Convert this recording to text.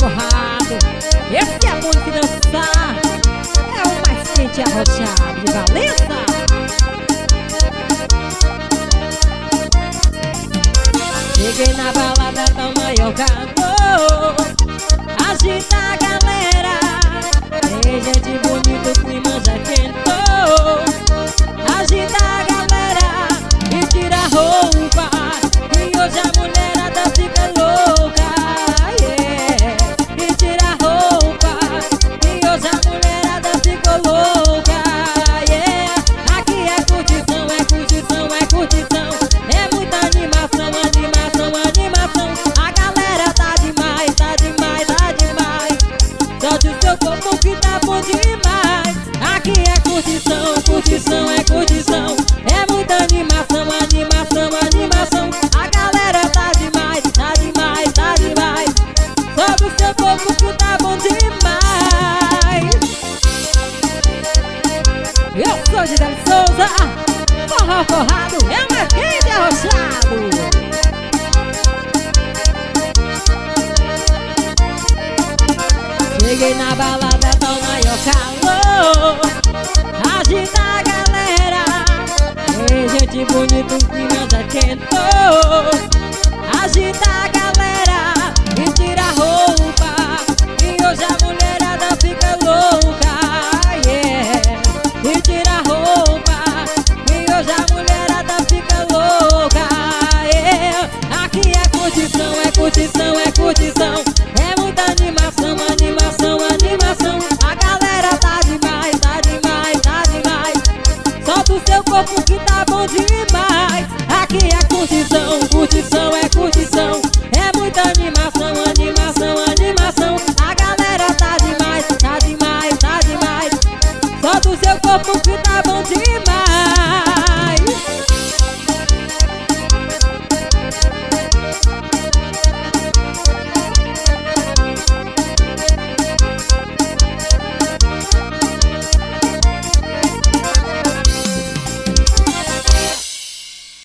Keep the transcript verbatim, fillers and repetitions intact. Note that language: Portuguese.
forrado. Esse é bom de dançar. É o mais quente e arrochado de Valença. Cheguei na balada, tão maior calor. Agita a galera. Tem gente bonita, o clima já quentou. Agita a galera e tira a roupa, e hoje a mulherada fica louca, yeah. E tira a roupa, e hoje a mulherada fica louca, yeah. Aqui é curtição, é curtição, é curtição. É muita animação, animação, animação. A galera tá demais, tá demais, tá demais. Solte o seu corpo que tá bom demais. Aqui é curtição, curtição, é curtição. É muita animação, animação, animação. A galera tá demais, tá demais, tá demais. Sobe o seu corpo que tá bom demais. Eu sou Gisele Souza. Forró forrado é mais quente e arrochado. Cheguei na balada, tão maior calor. Agita a galera. Tem gente bonita, o clima já quentou. Agita a galera e tira a roupa, e hoje a mulherada fica louca, yeah. E tira a roupa, e hoje a mulherada fica louca, yeah. Aqui é curtição, é curtição, é curtição. É muita animação, animação, animação. A galera tá demais, tá demais, tá demais. Solta o seu corpo que tá bom demais. Aqui é curtição, curtição, é curtição. É muita animação, animação, animação. A galera tá demais, tá demais, tá demais. Solta o seu corpo que tá bom demais.